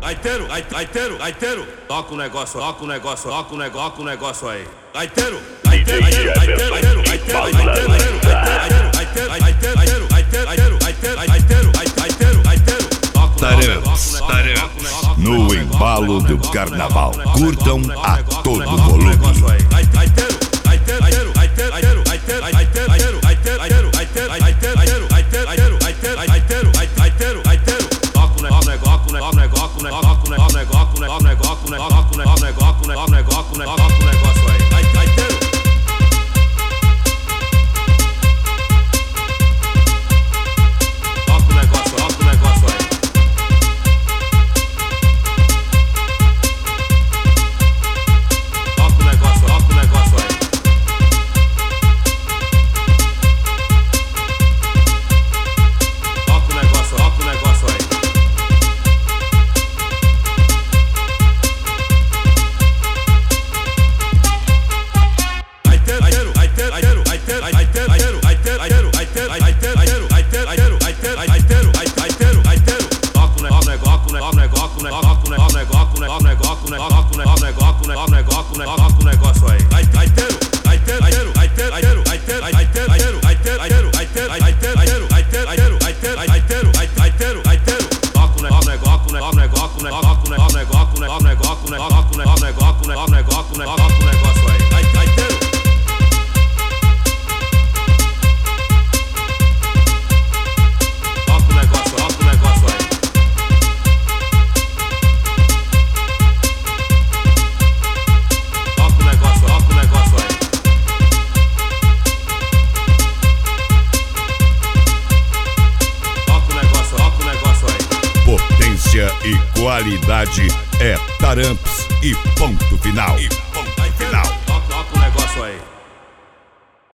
Gaiteiro, toca o negócio aí. Gaiteiro, Taramps, no embalo do carnaval. Curtam a todo volume. Potência e qualidade é Taramps e ponto final.